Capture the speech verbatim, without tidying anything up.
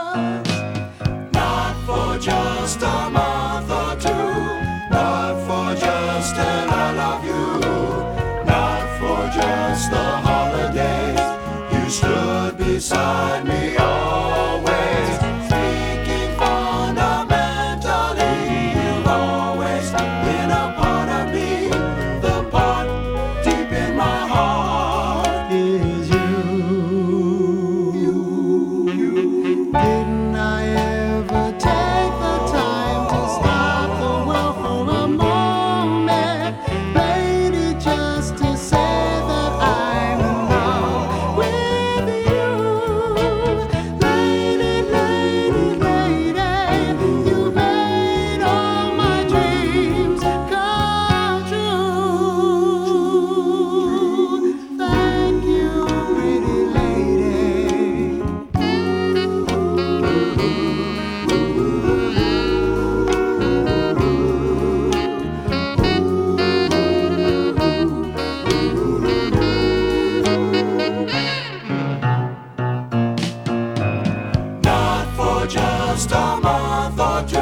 Not for just a month or two, not for just an I love you, not for just the holidays. You stood beside me always, speaking fundamentally. You've always been a part of me. The part deep in my heart is you. Didn't I ever take the time to stop the world for a moment, lady, just to say that I'm in love with you? Lady, lady, lady, you made all my dreams come true. Thank you, pretty lady. Not for just a month or two,